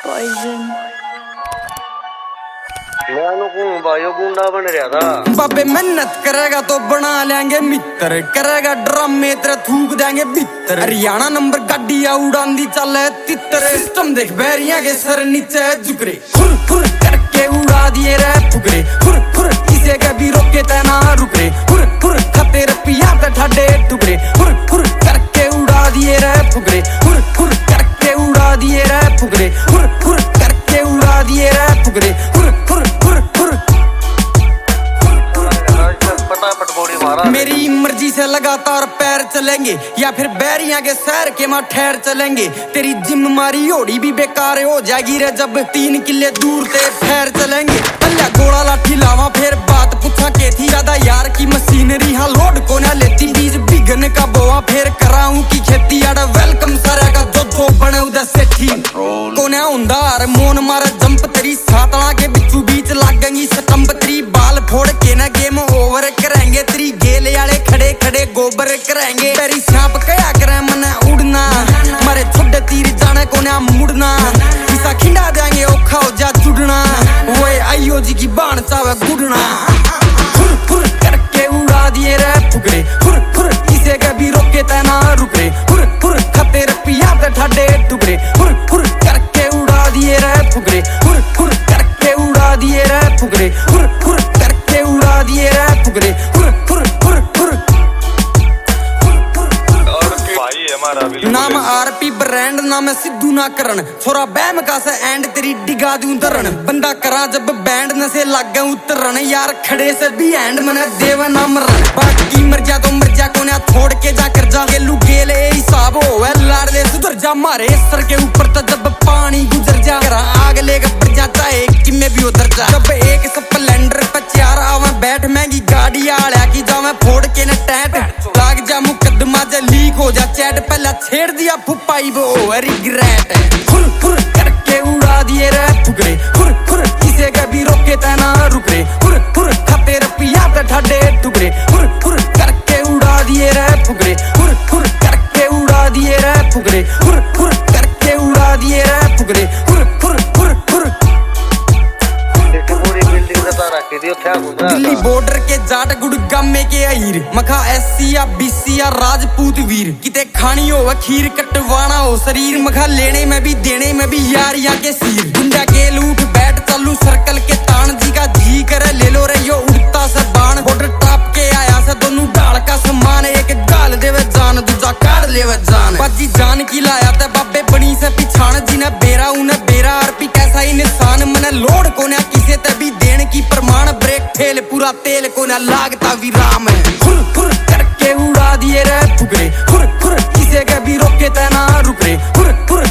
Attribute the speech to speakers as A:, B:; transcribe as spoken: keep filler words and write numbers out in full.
A: Poison.
B: गुंडा बन रहा था
C: बाबे मेहनत करेगा तो बना लेंगे मित्र, करेगा ड्रामे तेरे थूक देंगे भीतर। हरियाणा नंबर गाड़िया उड़ांदी चले तितर, सिस्टम देख बैरिया के सर नीचे झुकरे, खुर खुर करके उड़ा दिए रे फुकरे, खुर खुर किसे कभी रोके तना रुकरे, खुर खुर खाते रपिया ते ठाडे टुकरे, खुर खुर करके उड़ा दिए रे फुकरे, खुर खुर करके उड़ा दिए रे फुकरे, खुर खुर करके उड़ा दिए रे फुकरे, खुर खुर खुर खुर। मेरी मर्जी से लगातार पैर चलेंगे या फिर बैरिया के शहर के मां ठहर चलेंगे। तेरी जिम मारी ओड़ी भी बेकार हो जाएगी रे जब तीन किले दूर ते ठहर चलेंगे। पल्ला गोड़ा लाठी लावा फिर बात पूछा के थी ज्यादा यार की मशीनरी हाँ लोड को ना लेती, बीज बिगन का बोआ फिर कराऊं की खेती। आड़ा वेलकम सारा का जो जो बने उधर से ठीक कोने उंदार मोन मारा जंप तेरी सातला के बिचू बीच लागेंगी स्टंप, तेरी बाल फोड़ के ना गेम ओवर करेंगे, तेरी गेले आले खड़े खड़े गोबर करेंगे। तेरी सांप कया करे मने उड़ना, मारे छोटे तीर जाने कोने मुड़ना, इसा खिंडा देंगे औखा हो जा जुड़ना, ओए आइयो जी की बाण चावे गुड़ना। खुर खुर करके उड़ा दिए रे फुकरे, खुर खुर किसे कभी रोके तना रुकरे, खुर खुर खाते रपिया ते ठाडे टुकरे, खुर खुर करके उड़ा दिए रे फुकरे, खुर खुर करके उड़ा दिए रे फुकरे, खुर खुर करके उड़ा दिए रे फुकरे, खुर खुर खुर खुर। नाम आरपी ब्रांड नाम सिद्धू ना करण, छोरा बैम का से एंड तेरी डिगा दूं धरण, बंदा करा जब बैंड न से लागे उतरण, यार खड़े से भी एंड मने देव ना मरण। बाकी मर जा तो मर जा कोने छोड़ के जा कर जा गेलू गेले हिसाब होवे लाड़ ले सुधर जा मारे सर के ऊपर तो जब पानी गुजर जा करा आग ले गब्बर जाता है कि मैं भी उधर जा। जब एक स्प्लेंडर पे चार आवे बैठ महंगी गाड़ी आड़ा की जावे फोड़ के न टैट लाग जा मुकदमा जे लीक हो जा चैट पहला छेड़ दिया फुपाई वो रिग्रेट। खुर खुर करके उड़ा दिए रे फुकरे, खुर खुर किसे कभी रोके तना रुकरे, खुर खुर खाते रपिया ते ठाडे टुकरे, खुर खुर करके उड़ा दिए रे फुकरे, खुर खुर करके उड़ा दिए रे फुकरे, खुर खुर करके उड़ा दिए रे फुकरे, खुर खुर खुर खुर। दिल्ली बॉर्डर के जाट गुड़गामे के अहीर मखा एससी या बीसी या राजपूत वीर, किते खानी हो खीर कटवाना हो शरीर, मखा लेने में भी देने में भी यारियां के सीर। गुंडा के लूट बैठ चालू सर्कल के तान जी का जी करे ले लो रे यो उड़ता से बाण, बॉर्डर टाप के आया से दोनों डाल का समान, एक गाल देवे जान दूजा काट लेवे जान। बाजी जान की लाया ते बाबे बनी से पिछाण जी ने बेरा उन्हें बेरा आरपी कैसा ही निशान, मने लोड को ना किसे तभी देने की प्रमाण, ब्रेक ठेल पूरा तेल को ना लागता विराम है। खुर खुर करके उड़ा दिए रे फुकरे, खुर खुर किसे कभी रोके तना रुकरे, खुर खुर